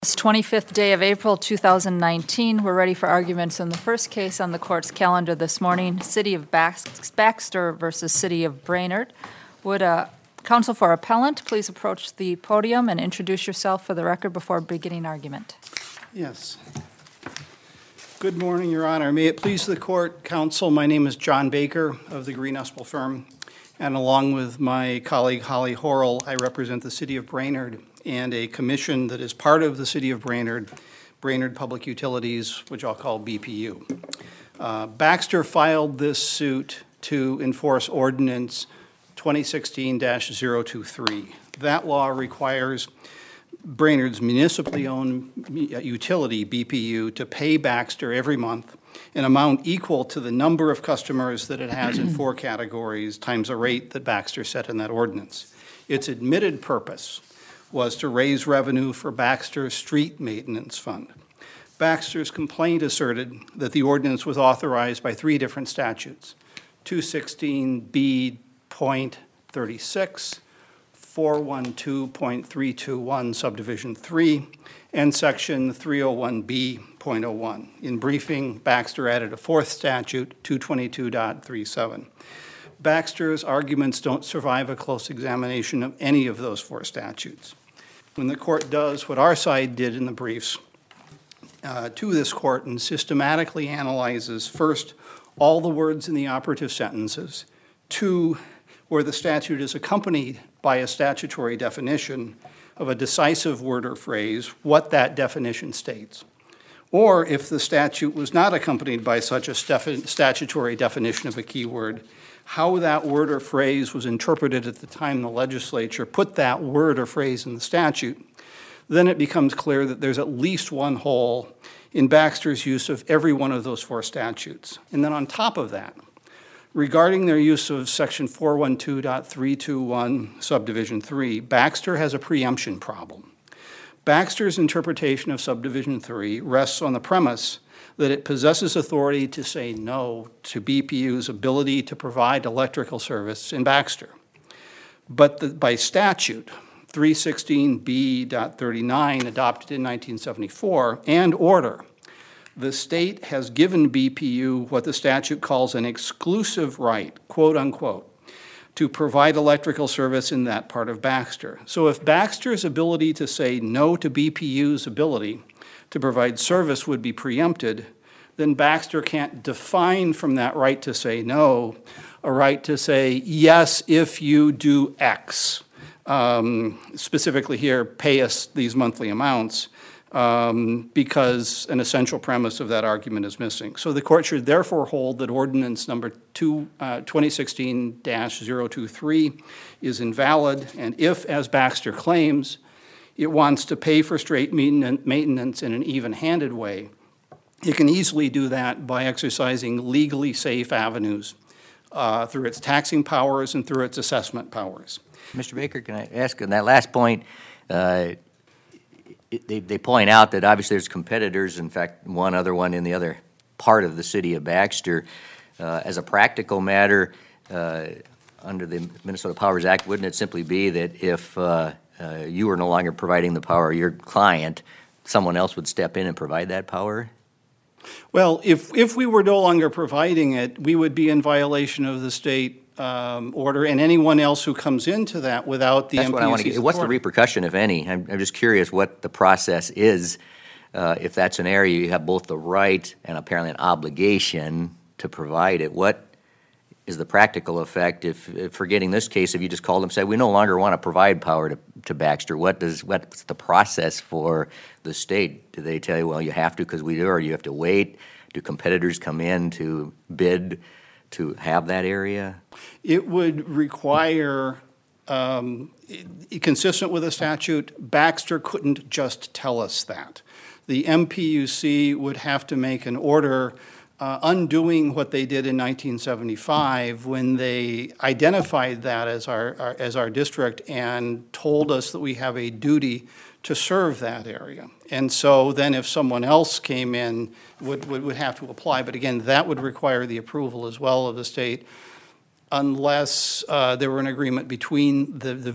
It's 25th day of April 2019. We're ready for arguments in the first case on the court's calendar this morning, City of Baxter versus City of Brainerd. Would counsel for appellant please approach the podium and introduce yourself for the record before beginning argument? Yes. Good morning, Your Honor. May it please the court, counsel, my name is John Baker of the Green Espel firm, and along with my colleague Holly Horrell, I represent the City of Brainerd and a commission that is part of the City of Brainerd, Brainerd Public Utilities, which I'll call BPU. Baxter filed this suit to enforce Ordinance 2016-023. That law requires Brainerd's municipally owned utility, BPU, to pay Baxter every month an amount equal to the number of customers that it has in four categories times a rate that Baxter set in that ordinance. Its admitted purpose was to raise revenue for Baxter's street maintenance fund. Baxter's complaint asserted that the ordinance was authorized by three different statutes: 216B.36, 412.321 subdivision 3, and section 301B.01. In briefing, Baxter added a fourth statute, 222.37. Baxter's arguments don't survive a close examination of any of those four statutes. When the court does what our side did in the briefs to this court and systematically analyzes, first, all the words in the operative sentences, two, where the statute is accompanied by a statutory definition of a decisive word or phrase, what that definition states. Or if the statute was not accompanied by such a statutory definition of a key word, how that word or phrase was interpreted at the time the legislature put that word or phrase in the statute, then it becomes clear that there's at least one hole in Baxter's use of every one of those four statutes. And then on top of that, regarding their use of section 412.321 subdivision 3, Baxter has a preemption problem. Baxter's interpretation of subdivision 3 rests on the premise that it possesses authority to say no to BPU's ability to provide electrical service in Baxter. But by statute, 316B.39, adopted in 1974, and order, the state has given BPU what the statute calls an exclusive right, quote unquote, to provide electrical service in that part of Baxter. So if Baxter's ability to say no to BPU's ability to provide service would be preempted, then Baxter can't define from that right to say no a right to say yes if you do X. Specifically here, pay us these monthly amounts, because an essential premise of that argument is missing. So the court should therefore hold that ordinance number 2016-023 is invalid, and if, as Baxter claims, it wants to pay for straight maintenance in an even-handed way, it can easily do that by exercising legally safe avenues through its taxing powers and through its assessment powers. Mr. Baker, can I ask on that last point? They point out that obviously there's competitors, in fact, one other one in the other part of the city of Baxter. As a practical matter, under the Minnesota Powers Act, wouldn't it simply be that if you were no longer providing the power, your client, someone else would step in and provide that power? Well, if we were no longer providing it, we would be in violation of the state order, and anyone else who comes into that without the MPUC's That's what I want to get. What's the repercussion, if any? I'm just curious what the process is. If that's an area you have both the right and apparently an obligation to provide it, what is the practical effect if forgetting this case, if you just called them and said, we no longer want to provide power to Baxter, what's the process for the state? Do they tell you, well, you have to because we do, or you have to wait? Do competitors come in to bid to have that area? It would require, consistent with the statute, Baxter couldn't just tell us that. The MPUC would have to make an order undoing what they did in 1975 when they identified that as our district and told us that we have a duty to serve that area. And so then if someone else came in, would have to apply. But again, that would require the approval as well of the state unless there were an agreement between the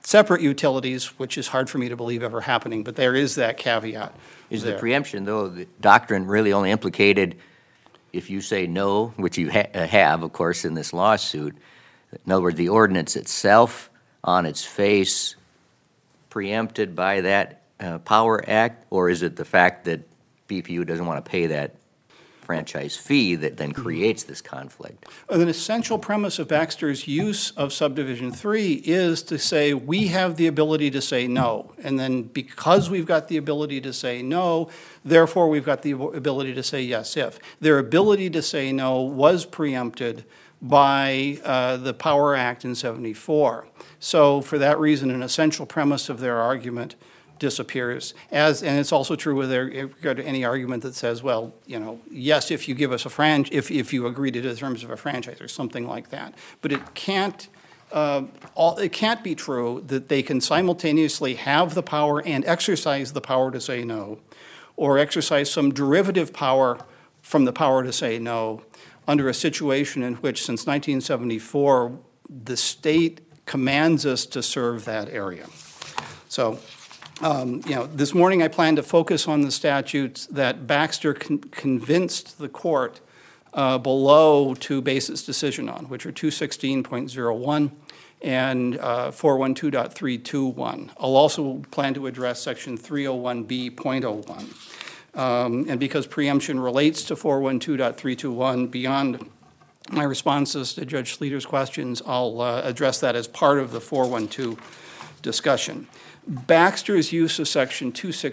separate utilities, which is hard for me to believe ever happening, but there is that caveat. Is there. the preemption, though, the doctrine really only implicated if you say no, which you have, of course, in this lawsuit? In other words, the ordinance itself on its face preempted by that Power Act, or is it the fact that BPU doesn't want to pay that franchise fee that then creates this conflict? An essential premise of Baxter's use of subdivision 3 is to say we have the ability to say no. And then because we've got the ability to say no, therefore we've got the ability to say yes if. Their ability to say no was preempted by the Power Act in 74. So for that reason, an essential premise of their argument disappears. And it's also true with regard to any argument that says, well, yes, if you give us a if you agree to the terms of a franchise or something like that. But it can't be true that they can simultaneously have the power and exercise the power to say no, or exercise some derivative power from the power to say no under a situation in which, since 1974, the state commands us to serve that area. So, this morning I plan to focus on the statutes that Baxter convinced the court below to base its decision on, which are 216.01 and 412.321. I'll also plan to address section 301B.01. And because preemption relates to 412.321 beyond my responses to Judge Sleeter's questions, I'll address that as part of the 412 discussion. Baxter's use of section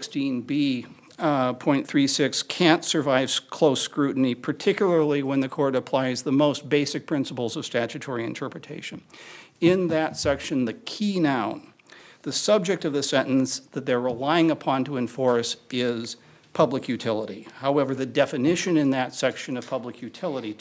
216B.36 can't survive close scrutiny, particularly when the court applies the most basic principles of statutory interpretation. In that section, the key noun, the subject of the sentence that they're relying upon to enforce is public utility. However, the definition in that section of public utility,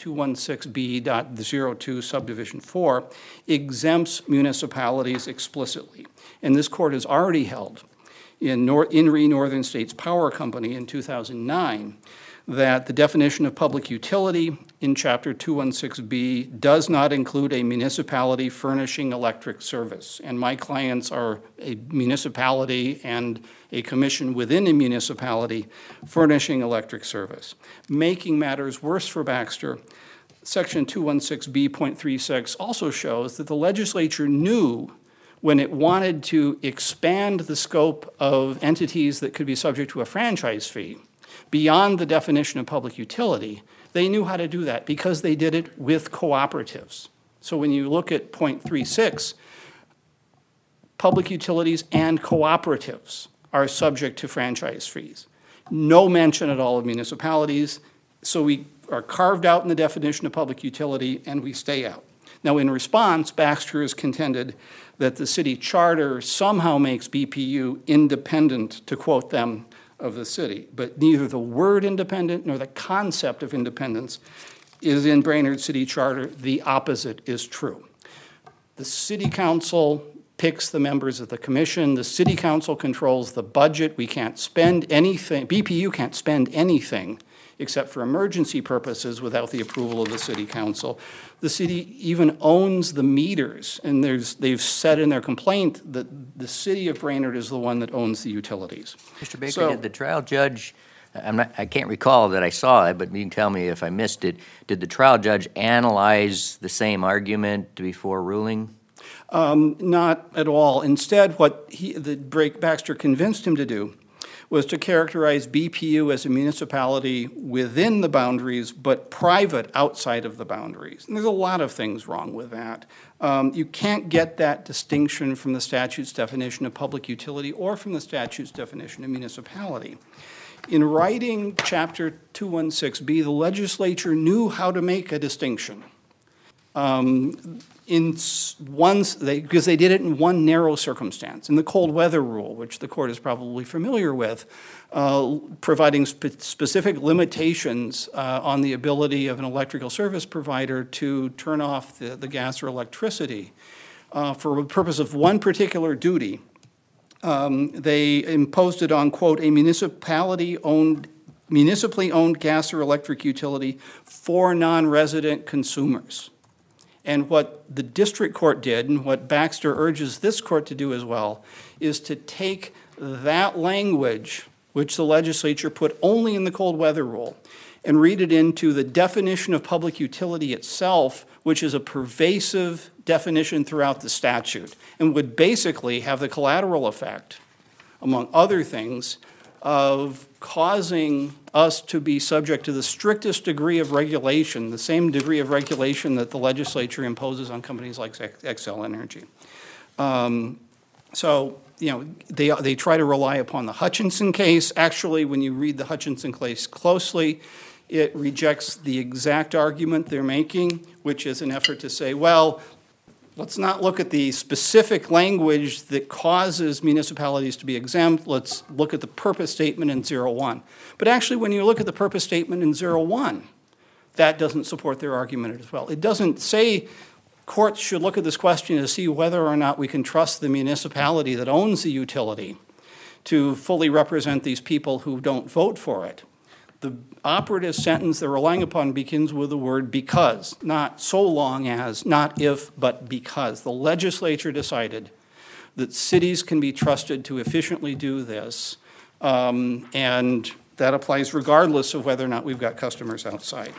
216B.02 subdivision 4, exempts municipalities explicitly. And this court has already held in Northern States Power Company in 2009 that the definition of public utility in Chapter 216B does not include a municipality furnishing electric service. And my clients are a municipality and a commission within a municipality furnishing electric service. Making matters worse for Baxter, Section 216B.36 also shows that the legislature knew when it wanted to expand the scope of entities that could be subject to a franchise fee beyond the definition of public utility, they knew how to do that because they did it with cooperatives. So when you look at point 36, public utilities and cooperatives are subject to franchise fees. No mention at all of municipalities, so we are carved out in the definition of public utility and we stay out. Now, in response, Baxter has contended that the city charter somehow makes BPU independent, to quote them, of the city. But neither the word independent nor the concept of independence is in Brainerd City Charter. The opposite is true. The city council picks the members of the commission. The city council controls the budget. We can't spend anything. BPU can't spend anything except for emergency purposes without the approval of the city council. The city even owns the meters, and they've said in their complaint that the city of Brainerd is the one that owns the utilities. Mr. Baker, did the trial judge, I can't recall that I saw it, but you can tell me if I missed it, did the trial judge analyze the same argument before ruling? Not at all. Instead, what Baxter convinced him to do was to characterize BPU as a municipality within the boundaries, but private outside of the boundaries. And there's a lot of things wrong with that. You can't get that distinction from the statute's definition of public utility or from the statute's definition of municipality. In writing Chapter 216B, the legislature knew how to make a distinction. Because they did it in one narrow circumstance, in the cold weather rule, which the court is probably familiar with, providing specific limitations on the ability of an electrical service provider to turn off the gas or electricity. For the purpose of one particular duty, they imposed it on, quote, a municipally owned gas or electric utility for non-resident consumers. And what the district court did, and what Baxter urges this court to do as well, is to take that language, which the legislature put only in the cold weather rule, and read it into the definition of public utility itself, which is a pervasive definition throughout the statute, and would basically have the collateral effect, among other things, of causing us to be subject to the strictest degree of regulation, the same degree of regulation that the legislature imposes on companies like Xcel Energy. So, you know, they try to rely upon the Hutchinson case. Actually, when you read the Hutchinson case closely, it rejects the exact argument they're making, which is an effort to say, well, let's not look at the specific language that causes municipalities to be exempt. Let's look at the purpose statement in 01. But actually, when you look at the purpose statement in 01, that doesn't support their argument as well. It doesn't say courts should look at this question to see whether or not we can trust the municipality that owns the utility to fully represent these people who don't vote for it. The operative sentence they're relying upon begins with the word because, not so long as, not if, but because. The legislature decided that cities can be trusted to efficiently do this, and that applies regardless of whether or not we've got customers outside.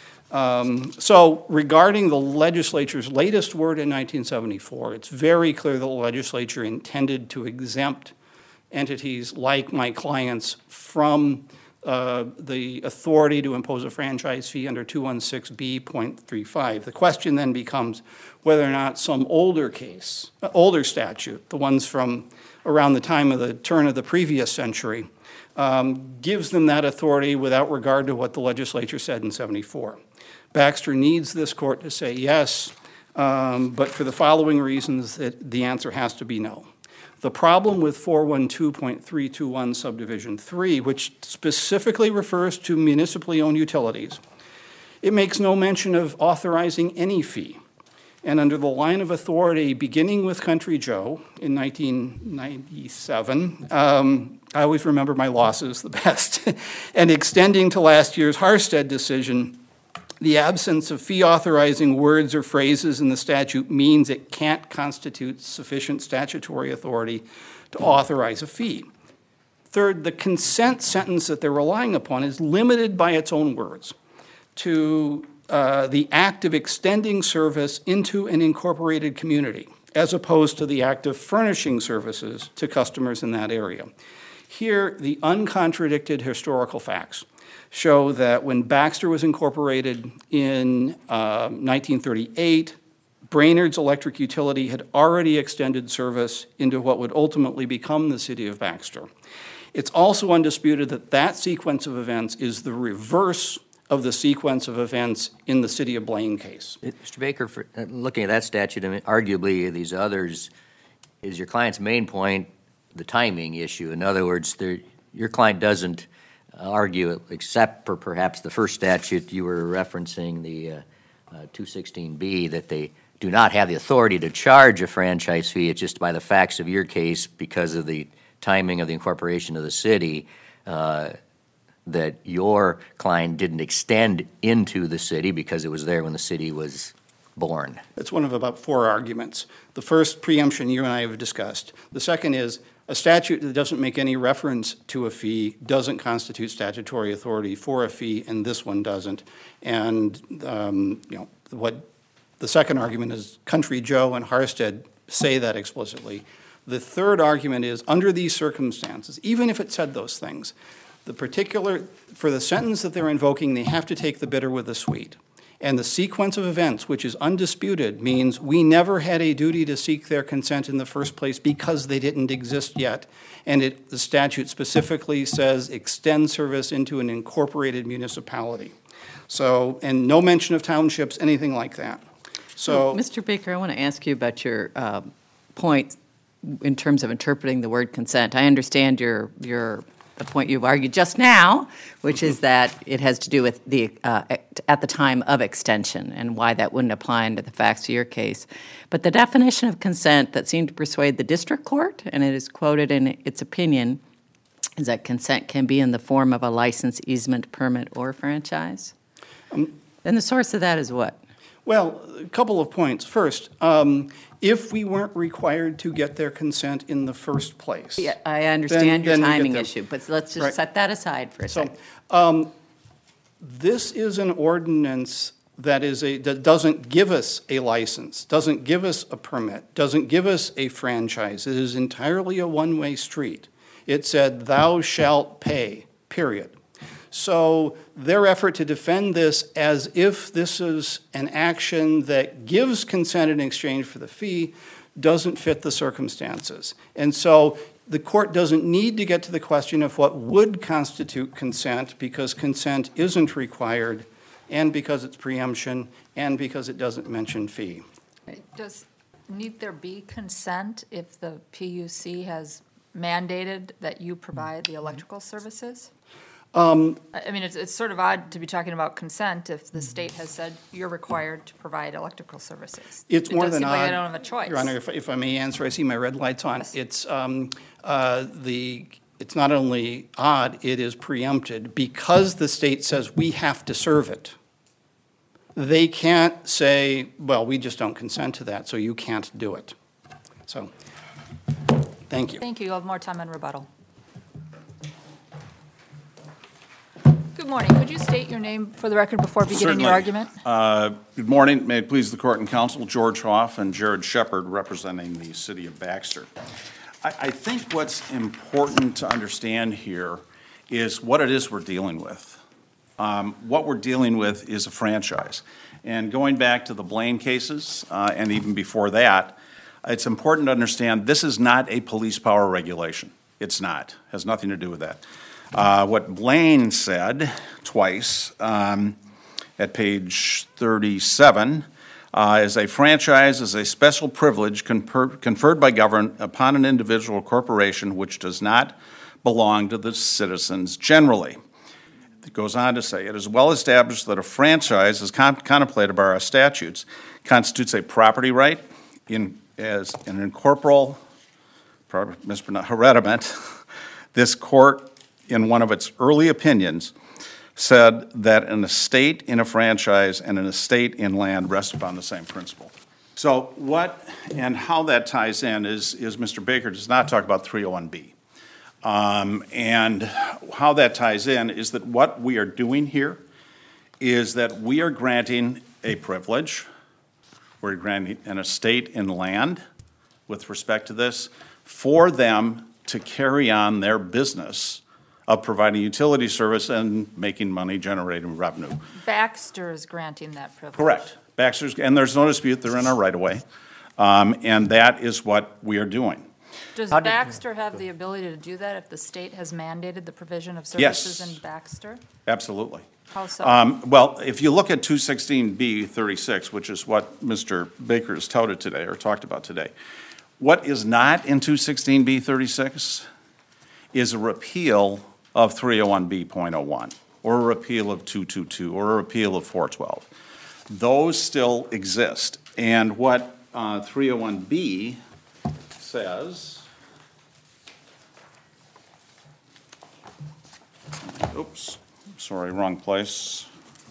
So regarding the legislature's latest word in 1974, it's very clear that the legislature intended to exempt entities like my clients from the authority to impose a franchise fee under 216B.35. The question then becomes whether or not some older case, older statute, the ones from around the time of the turn of the previous century, gives them that authority without regard to what the legislature said in 74. Baxter needs this court to say yes, but for the following reasons, the answer has to be no. The problem with 412.321 subdivision 3, which specifically refers to municipally owned utilities, it makes no mention of authorizing any fee. And under the line of authority beginning with Country Joe in 1997, I always remember my losses the best, and extending to last year's Harstead decision, the absence of fee-authorizing words or phrases in the statute means it can't constitute sufficient statutory authority to authorize a fee. Third, the consent sentence that they're relying upon is limited by its own words to the act of extending service into an incorporated community, as opposed to the act of furnishing services to customers in that area. Here, the uncontradicted historical facts show that when Baxter was incorporated in 1938, Brainerd's electric utility had already extended service into what would ultimately become the city of Baxter. It's also undisputed that that sequence of events is the reverse of the sequence of events in the city of Blaine case. Mr. Baker, for looking at that statute, I mean, arguably these others, is your client's main point the timing issue? In other words, your client doesn't argue, except for perhaps the first statute you were referencing, the 216B, that they do not have the authority to charge a franchise fee. It's just by the facts of your case, because of the timing of the incorporation of the city, that your client didn't extend into the city because it was there when the city was born. That's one of about 4 arguments. The first, preemption, you and I have discussed. The second is a statute that doesn't make any reference to a fee doesn't constitute statutory authority for a fee, and this one doesn't. And what the second argument is, Country Joe and Harstead say that explicitly. The third argument is, under these circumstances, even if it said those things, for the sentence that they're invoking, they have to take the bitter with the sweet. And the sequence of events, which is undisputed, means we never had a duty to seek their consent in the first place because they didn't exist yet. And the statute specifically says extend service into an incorporated municipality. So, and no mention of townships, anything like that. So, Mr. Baker, I want to ask you about your point in terms of interpreting the word consent. I understand the point you've argued just now, which is that it has to do with the at the time of extension and why that wouldn't apply into the facts of your case. But the definition of consent that seemed to persuade the district court, and it is quoted in its opinion, is that consent can be in the form of a license, easement, permit, or franchise. And the source of that is what? Well, a couple of points. First, if we weren't required to get their consent in the first place. Yeah, I understand your then we get timing them. issue, but let's just Right. set that aside for a So, second. this is an ordinance that doesn't give us a license, doesn't give us a permit, doesn't give us a franchise. It is entirely a one-way street. It said, "Thou shalt pay," period. So their effort to defend this as if this is an action that gives consent in exchange for the fee doesn't fit the circumstances. And so the court doesn't need to get to the question of what would constitute consent, because consent isn't required, and because it's preemption, and because it doesn't mention fee. Need there be consent if the PUC has mandated that you provide the electrical services? I mean, it's sort of odd to be talking about consent if the state has said you're required to provide electrical services. It's more than It does seem like odd. I don't have a choice. Your Honor, if I may answer, I see my red lights on. Yes. It's not only odd, it is preempted because the state says we have to serve it. They can't say, well, we just don't consent to that, so you can't do it. So, thank you. Thank you. You'll have more time in rebuttal. Good morning. Could you state your name for the record before beginning your argument? Good morning. May it please the court and counsel, George Hoff and Jared Shepard representing the city of Baxter. I think what's important to understand here is what it is we're dealing with. What we're dealing with is a franchise. And going back to the Blaine cases, and even before that, it's important to understand this is not a police power regulation. It's not. It has nothing to do with that. What Blaine said twice at page 37 is a franchise is a special privilege conferred by government upon an individual or corporation which does not belong to the citizens generally. It goes on to say, it is well established that a franchise, as contemplated by our statutes, constitutes a property right as an incorporeal hereditament. This court, in one of its early opinions, said that an estate in a franchise and an estate in land rest upon the same principle. So what and how that ties in is Mr. Baker does not talk about 301B. And how that ties in is that what we are doing here is that we are granting a privilege, we're granting an estate in land with respect to this, for them to carry on their business of providing utility service and making money, generating revenue. Baxter is granting that privilege. Correct. Baxter's, and there's no dispute, they're in our right-of-way. And that is what we are doing. Does Baxter have the ability to do that if the state has mandated the provision of services in Baxter? Absolutely. How so? Well, if you look at 216B36, which is what Mr. Baker has touted today, or talked about today, what is not in 216B36 is a repeal of 301B.01, or a repeal of 222, or a repeal of 412. Those still exist. And what 301B says, oops, sorry, wrong place.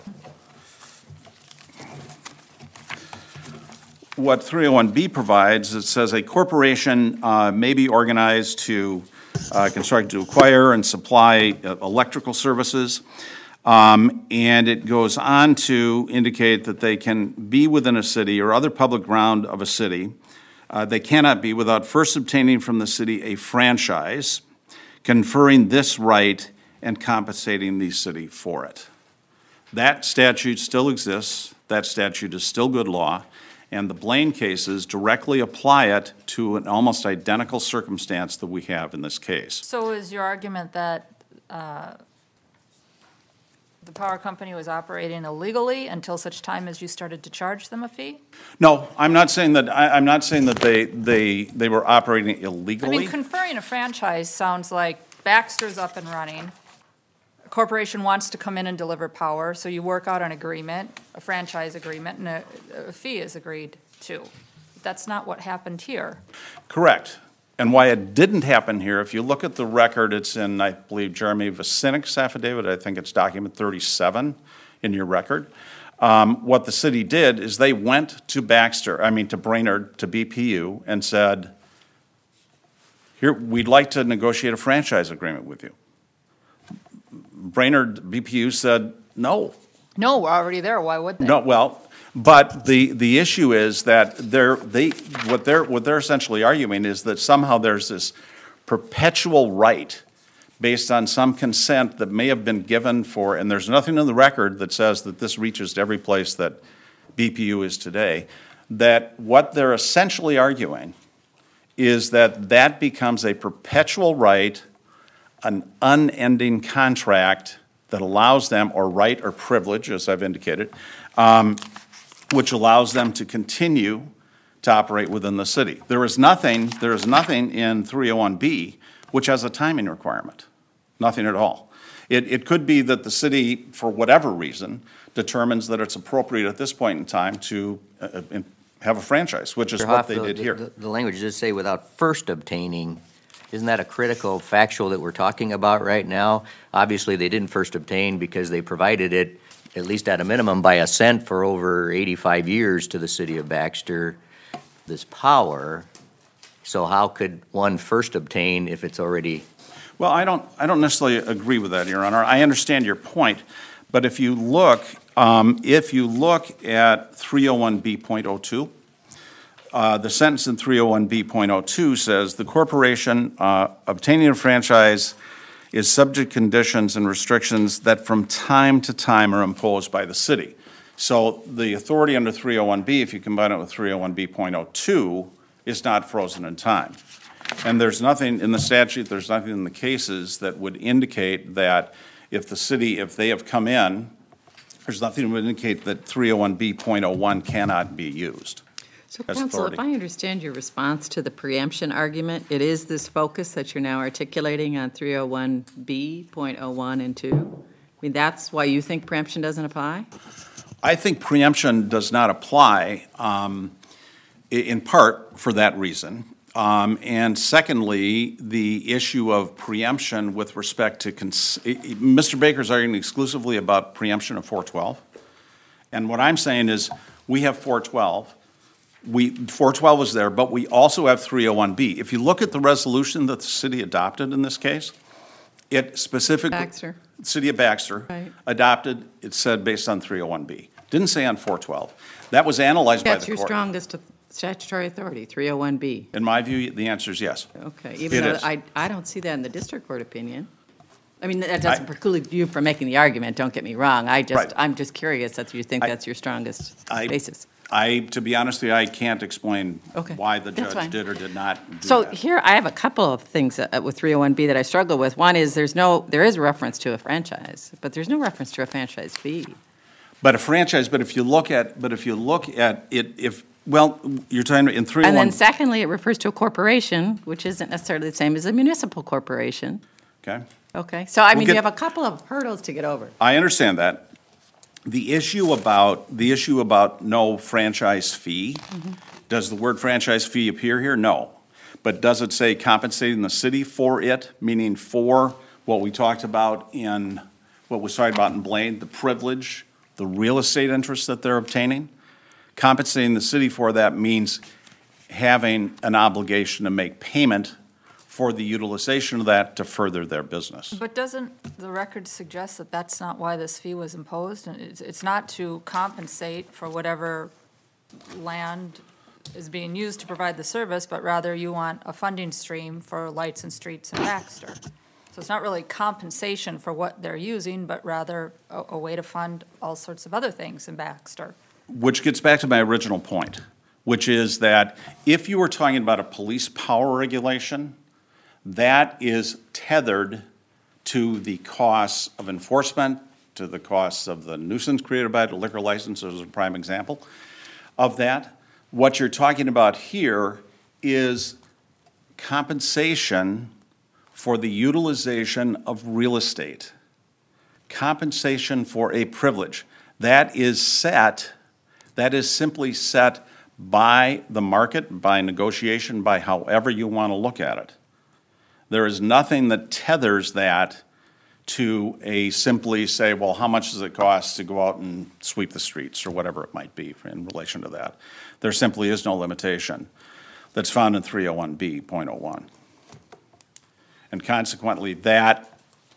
What 301B provides, it says a corporation may be organized to construct, to acquire and supply electrical services. And it goes on to indicate that they can be within a city or other public ground of a city. They cannot be without first obtaining from the city a franchise, conferring this right and compensating the city for it. That statute still exists. That statute is still good law. And the Blaine cases directly apply it to an almost identical circumstance that we have in this case. So is your argument that the power company was operating illegally until such time as you started to charge them a fee? No, I'm not saying that. I'm not saying that they were operating I illegally. mean, conferring a franchise sounds like Baxter's up and running. A corporation wants to come in and deliver power, so you work out an agreement, a franchise agreement, and a fee is agreed to. That's not what happened here. Correct. And why it didn't happen here, if you look at the record, it's in, I believe, Jeremy Vasinik's affidavit. I think it's document 37 in your record. what the city did is they went to to Brainerd, to BPU, and said, here, we'd like to negotiate a franchise agreement with you. Brainerd, BPU said, no. No, we're already there. Why would they? No, well, but the issue is that what they're essentially arguing is that somehow there's this perpetual right based on some consent that may have been given for, and there's nothing in the record that says that this reaches to every place that BPU is today, that what they're essentially arguing is that that becomes a perpetual right, an unending contract that allows them, or right or privilege, as I've indicated, which allows them to continue to operate within the city. There is nothing in 301B which has a timing requirement, nothing at all. It could be that the city, for whatever reason, determines that it's appropriate at this point in time to have a franchise, which is Mr. what Hoff, they did here. The language does say without first obtaining. Isn't that a critical factual that we're talking about right now? Obviously, they didn't first obtain because they provided it, at least at a minimum, by assent for over 85 years to the city of Baxter, this power. So how could one first obtain if it's already? Well, I don't necessarily agree with that, Your Honor. I understand your point, but if you look at 301B.02, the sentence in 301B.02 says, the corporation obtaining a franchise is subject to conditions and restrictions that from time to time are imposed by the city. So the authority under 301B, if you combine it with 301B.02, is not frozen in time. And there's nothing in the statute, there's nothing in the cases that would indicate that if they have come in, there's nothing that would indicate that 301B.01 cannot be used. So, as counsel, authority. if I understand your response to the preemption argument, it is this focus that you're now articulating on 301B.01 and 2? I mean, that's why you think preemption doesn't apply? I think preemption does not apply, in part for that reason. And secondly, the issue of preemption with respect to, Mr. Baker's arguing exclusively about preemption of 412. And what I'm saying is, we have 412. 412 is there, but we also have 301B. If you look at the resolution that the city adopted in this case, it specifically. Baxter. City of Baxter. Right. Adopted, it said based on 301B. Didn't say on 412. That was analyzed by the That's court. your strongest statutory authority, 301B. In my view, the answer is yes. Okay, even It though is. I don't see that in the district court opinion. I mean, that doesn't preclude you from making the argument, don't get me wrong. Right. I'm just curious that you think that's your strongest basis. To be honest with you, I can't explain Okay, why the that's judge fine. did or did not do So that. here, I have a couple of things with 301B that I struggle with. One is there is a reference to a franchise, but there's no reference to a franchise fee. But a franchise, but if you look at it, well, you're talking in 301. And then secondly, it refers to a corporation, which isn't necessarily the same as a municipal corporation. Okay, Okay, so I mean, get- you have a couple of hurdles to get over. I understand that. The issue about no franchise fee, Mm-hmm. does the word franchise fee appear here? No. But does it say compensating the city for it, meaning for what we talked about in Blaine, the privilege, the real estate interest that they're obtaining? Compensating the city for that means having an obligation to make payment for the utilization of that to further their business. But doesn't the record suggest that that's not why this fee was imposed? And it's not to compensate for whatever land is being used to provide the service, but rather you want a funding stream for lights and streets in Baxter. So it's not really compensation for what they're using, but rather a way to fund all sorts of other things in Baxter. Which gets back to my original point, which is that if you were talking about a police power regulation, that is tethered to the costs of enforcement, to the costs of the nuisance created by the liquor license as a prime example of that. What you're talking about here is compensation for the utilization of real estate, compensation for a privilege. That is simply set by the market, by negotiation, by however you want to look at it. There is nothing that tethers that to simply say, well, how much does it cost to go out and sweep the streets, or whatever it might be in relation to that. There simply is no limitation that's found in 301B.01. And consequently, that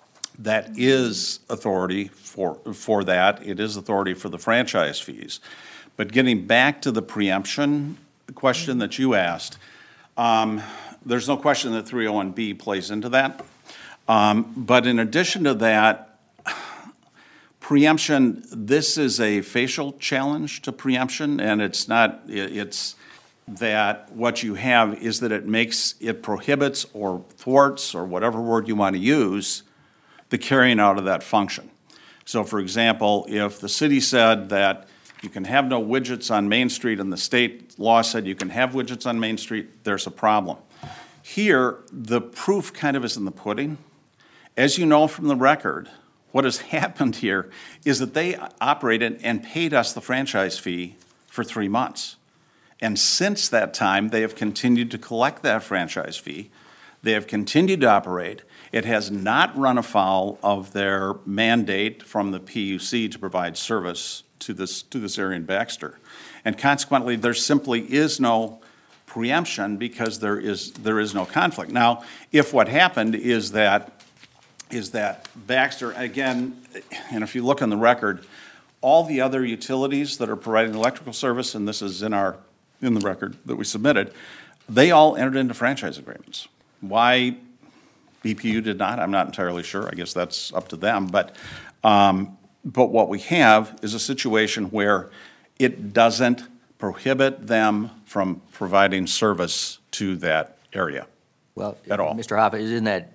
is authority for that. It is authority for the franchise fees. But getting back to the preemption question that you asked, there's no question that 301B plays into that. But in addition to that, preemption, this is a facial challenge to preemption, and it's not, it's that what you have is that it prohibits or thwarts, or whatever word you want to use, the carrying out of that function. So for example, if the city said that you can have no widgets on Main Street and the state law said you can have widgets on Main Street, there's a problem. Here, the proof kind of is in the pudding. As you know from the record, what has happened here is that they operated and paid us the franchise fee for 3 months. And since that time, they have continued to collect that franchise fee. They have continued to operate. It has not run afoul of their mandate from the PUC to provide service to this area in Baxter. And consequently, there simply is no preemption because there is no conflict. Now, if what happened is that Baxter, again, and if you look on the record, all the other utilities that are providing electrical service, and this is in the record that we submitted, they all entered into franchise agreements. Why BPU did not, I'm not entirely sure. I guess that's up to them. But what we have is a situation where it doesn't prohibit them from providing service to that area at all. Mr. Hoffa, isn't that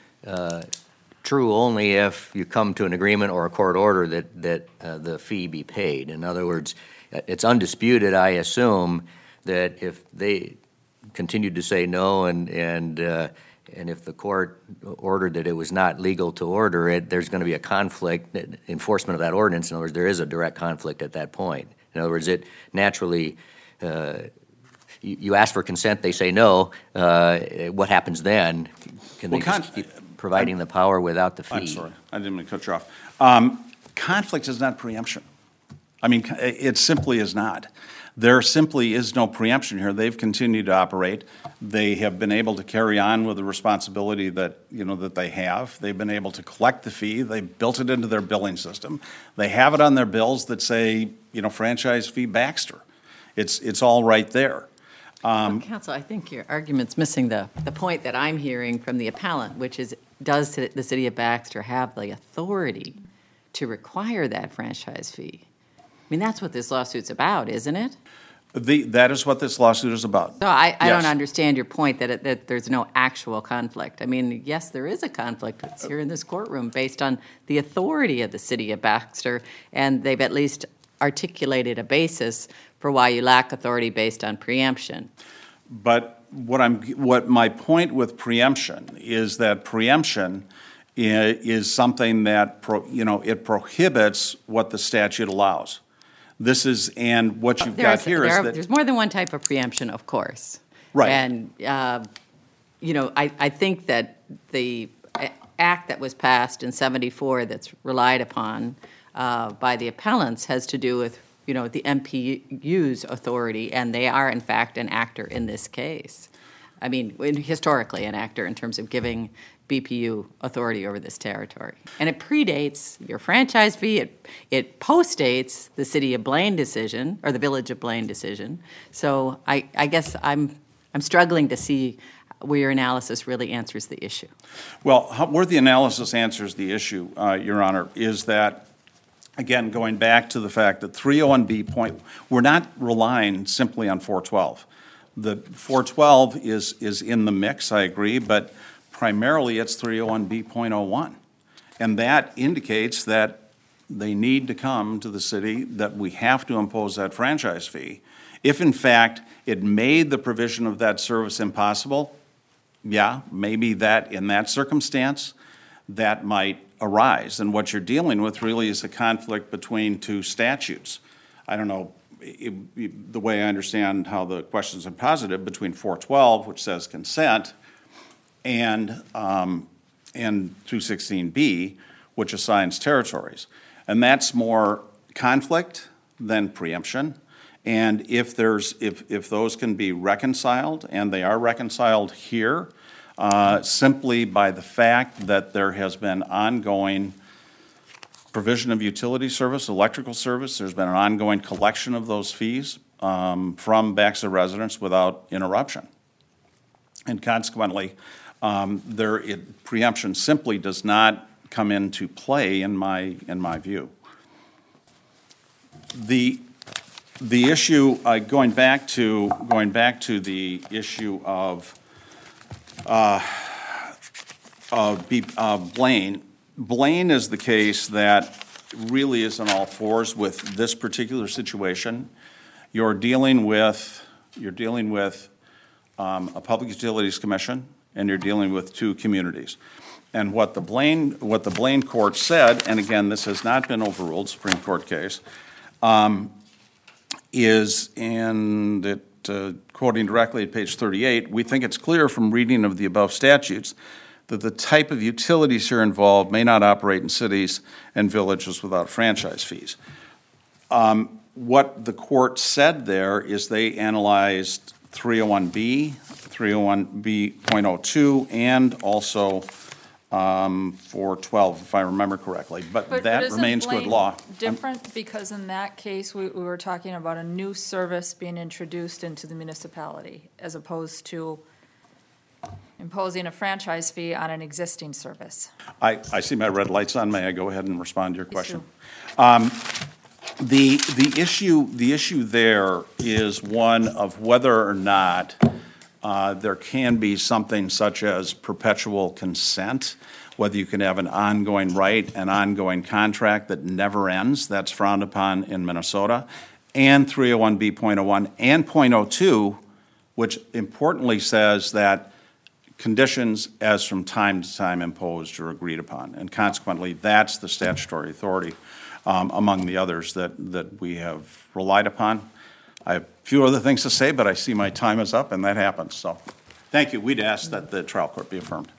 true only if you come to an agreement or a court order that the fee be paid? In other words, it's undisputed, I assume, that if they continued to say no and if the court ordered that it was not legal to order it, there's going to be a conflict, enforcement of that ordinance. In other words, there is a direct conflict at that point. In other words, it naturally, you ask for consent, they say no. What happens then? Can they just keep providing the power without the fee? I'm sorry, I didn't mean to cut you off. Conflict is not preemption. I mean, it simply is not. There simply is no preemption here. They've continued to operate. They have been able to carry on with the responsibility that they have. They've been able to collect the fee. They built it into their billing system. They have it on their bills that say, franchise fee Baxter. It's all right there. Well, Counsel, I think your argument's missing the point that I'm hearing from the appellant, which is, does the city of Baxter have the authority to require that franchise fee? I mean, that's what this lawsuit's about, isn't it? That is what this lawsuit is about. So I Yes. don't understand your point that there's no actual conflict. I mean, yes, there is a conflict. It's here in this courtroom based on the authority of the city of Baxter, and they've at least articulated a basis for why you lack authority based on preemption. But what my point with preemption is that preemption is something that it prohibits what the statute allows. This is, and what you've got here is that there's more than one type of preemption, of course. Right. And I think that the act that was passed in '74 that's relied upon by the appellants has to do with the MPU's authority, and they are in fact an actor in this case. I mean, historically an actor in terms of giving BPU authority over this territory. And it predates your franchise fee. It postdates the city of Blaine decision, or the village of Blaine decision. So I guess I'm struggling to see where your analysis really answers the issue. Well, where the analysis answers the issue, Your Honor, is that, again, going back to the fact that 301B point, we're not relying simply on 412. The 412 is in the mix, I agree, but primarily it's 301B.01. And that indicates that they need to come to the city, that we have to impose that franchise fee. If in fact it made the provision of that service impossible, yeah, maybe that in that circumstance, that might arise. And what you're dealing with really is a conflict between two statutes. I don't know, the way I understand how the questions are posited, between 412, which says consent, and and 216B, which assigns territories. And that's more conflict than preemption. And if those can be reconciled, and they are reconciled here, simply by the fact that there has been ongoing provision of utility service, electrical service, there's been an ongoing collection of those fees from Baxter residents without interruption. And consequently, preemption simply does not come into play in my view. The issue, going back to the issue of Blaine. Blaine is the case that really is on all fours with this particular situation. You're dealing with a Public Utilities Commission, and you're dealing with two communities. And what the Blaine court said, and again, this has not been overruled, Supreme Court case, is, and it, quoting directly at page 38, we think it's clear from reading of the above statutes that the type of utilities here involved may not operate in cities and villages without franchise fees. What the court said there is they analyzed 301B, 301B.02, and also 412, if I remember correctly. But that isn't remains good Blaine law. different, because in that case, we were talking about a new service being introduced into the municipality, as opposed to imposing a franchise fee on an existing service. I see my red light's on. May I go ahead and respond to your question? Please do. The issue there is one of whether or not there can be something such as perpetual consent, whether you can have an ongoing right, an ongoing contract that never ends. That's frowned upon in Minnesota. And 301B.01 and .02, which importantly says that conditions as from time to time imposed or agreed upon. And consequently, that's the statutory authority among the others that we have relied upon. I have a few other things to say, but I see my time is up, and that happens. So thank you. We'd ask that the trial court be affirmed.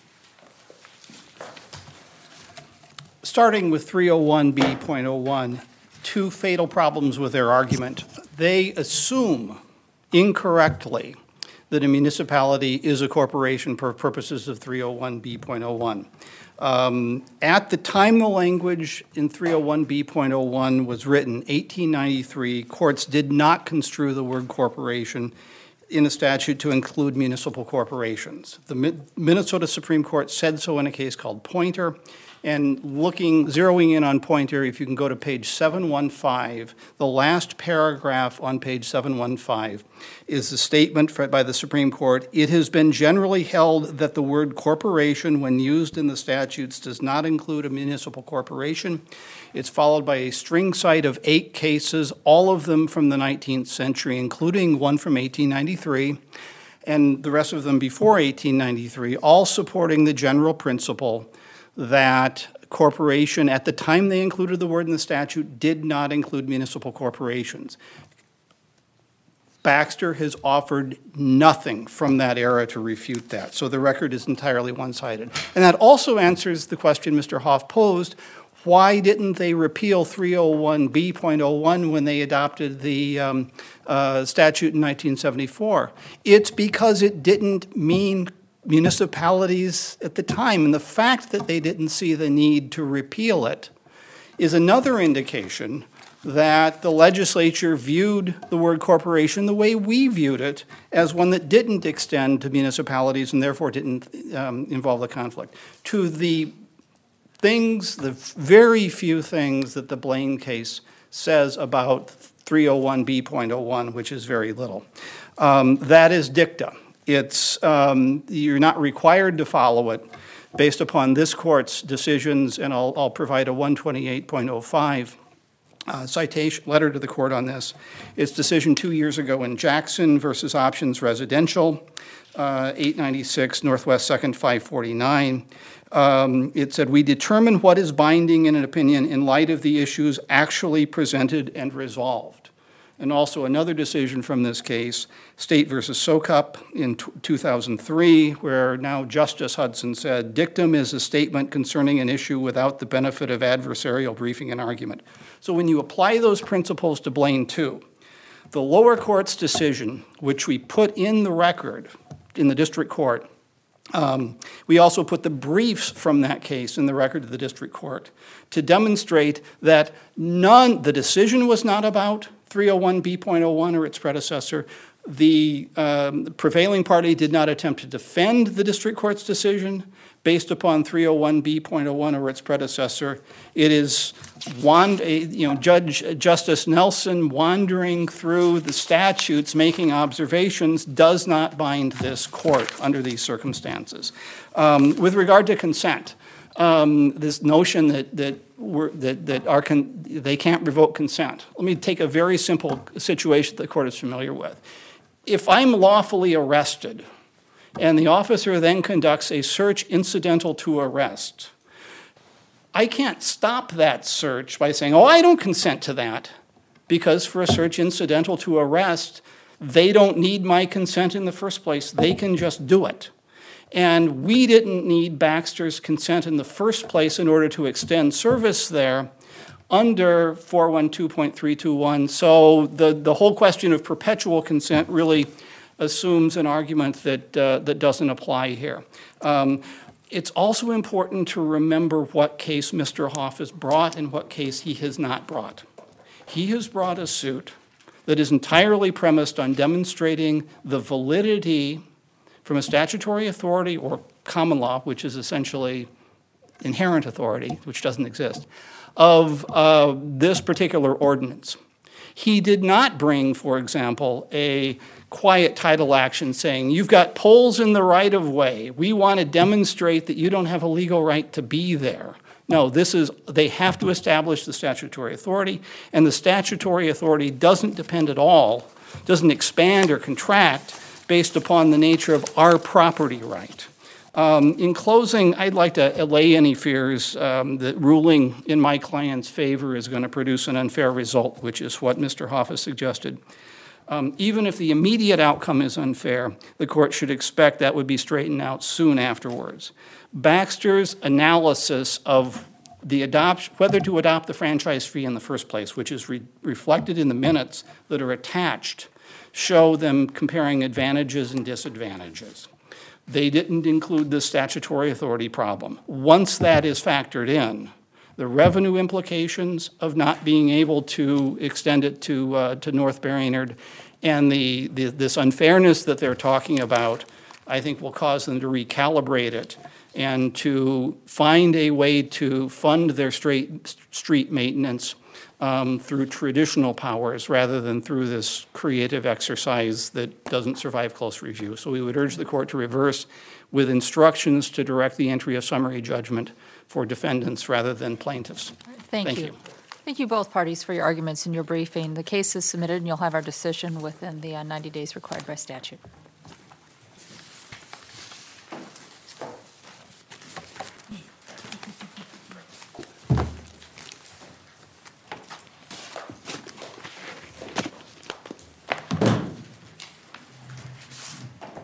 Starting with 301B.01, two fatal problems with their argument. They assume incorrectly that a municipality is a corporation for purposes of 301B.01. At the time the language in 301B.01 was written, 1893, courts did not construe the word corporation in a statute to include municipal corporations. The Minnesota Supreme Court said so in a case called Pointer. And zeroing in on Pointer, if you can go to page 715, the last paragraph on page 715 is a statement by the Supreme Court. It has been generally held that the word corporation, when used in the statutes, does not include a municipal corporation. It's followed by a string cite of 8 cases, all of them from the 19th century, including one from 1893, and the rest of them before 1893, all supporting the general principle that corporation, at the time they included the word in the statute, did not include municipal corporations. Baxter has offered nothing from that era to refute that, so the record is entirely one-sided. And that also answers the question Mr. Hoff posed: why didn't they repeal 301B.01 when they adopted the statute in 1974? It's because it didn't mean municipalities at the time, and the fact that they didn't see the need to repeal it is another indication that the legislature viewed the word corporation the way we viewed it, as one that didn't extend to municipalities and therefore didn't involve the conflict. To the very few things that the Blaine case says about 301B.01, which is very little, that is dicta. It's, you're not required to follow it based upon this court's decisions, and I'll provide a 128.05 citation letter to the court on this. Its decision 2 years ago in Jackson versus Options Residential, 896 Northwest 2nd 549. It said, we determine what is binding in an opinion in light of the issues actually presented and resolved. and also another decision from this case, State versus Sokup in 2003, where now Justice Hudson said, dictum is a statement concerning an issue without the benefit of adversarial briefing and argument. So when you apply those principles to Blaine 2, the lower court's decision, which we put in the record in the district court, we also put the briefs from that case in the record of the district court to demonstrate that the decision was not about 301B.01 or its predecessor. The prevailing party did not attempt to defend the district court's decision based upon 301B.01 or its predecessor. It is Justice Nelson wandering through the statutes, making observations, does not bind this court under these circumstances. With regard to consent, this notion that they can't revoke consent. Let me take a very simple situation the court is familiar with. If I'm lawfully arrested and the officer then conducts a search incidental to arrest, I can't stop that search by saying, oh, I don't consent to that, because for a search incidental to arrest, they don't need my consent in the first place. They can just do it. And we didn't need Baxter's consent in the first place in order to extend service there under 412.321. So the whole question of perpetual consent really assumes an argument that doesn't apply here. It's also important to remember what case Mr. Hoff has brought and what case he has not brought. He has brought a suit that is entirely premised on demonstrating the validity from a statutory authority or common law, which is essentially inherent authority, which doesn't exist, of this particular ordinance. He did not bring, for example, a quiet title action saying, you've got poles in the right-of-way. We want to demonstrate that you don't have a legal right to be there. No, they have to establish the statutory authority, and the statutory authority doesn't depend at all, doesn't expand or contract based upon the nature of our property right. In closing, I'd like to allay any fears that ruling in my client's favor is going to produce an unfair result, which is what Mr. Hoff has suggested. Even if the immediate outcome is unfair, the court should expect that would be straightened out soon afterwards. Baxter's analysis of whether to adopt the franchise fee in the first place, which is reflected in the minutes that are attached, show them comparing advantages and disadvantages. They didn't include the statutory authority problem. Once that is factored in, the revenue implications of not being able to extend it to North Barryard and this unfairness that they're talking about, I think will cause them to recalibrate it and to find a way to fund their street maintenance through traditional powers rather than through this creative exercise that doesn't survive close review. So we would urge the court to reverse with instructions to direct the entry of summary judgment for defendants rather than plaintiffs. Thank you. Thank you both parties for your arguments in your briefing. The case is submitted and you'll have our decision within the 90 days required by statute.